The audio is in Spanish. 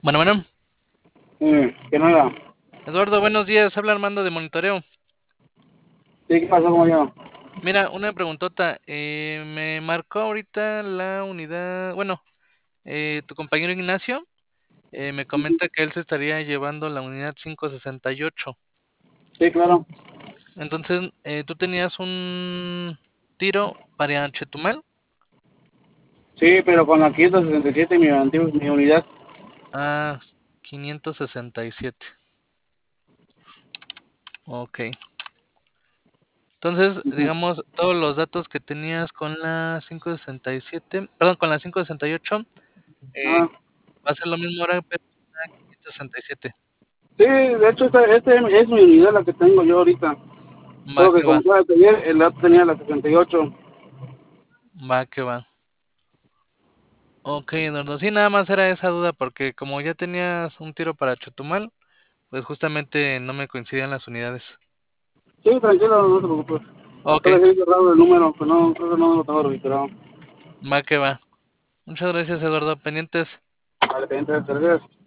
Bueno, ¿Qué nada? Eduardo, buenos días. Habla Armando de Monitoreo. Sí, ¿qué pasó, como yo? Mira, una preguntota. Me marcó ahorita la unidad, bueno, tu compañero Ignacio me comenta que él se estaría llevando la unidad 568. Sí, claro. Entonces, ¿tú tenías un tiro para Chetumal? Sí, pero con la 567 mi unidad. Ah, 567. Ok. Entonces, Ujú. digamos, todos los datos que tenías con la 567, perdón, con la 568, eh, Ah, va a ser lo mismo ahora, pero 567. sí, de hecho, este es mi unidad la que tengo yo ahorita. Va Solo que que va, como estaba ayer, el otro tenía la 68. va que va. Ok, Eduardo, sí, nada más era esa duda porque como ya tenías un tiro para Chetumal, pues justamente no me coincidían las unidades. Sí, tranquilo, no te preocupes. Ok, Solo que he cerrado el número, pero no, creo que no lo tengo registrado. va que va. Muchas gracias, Eduardo. Pendientes. Vale, pendiente de servir.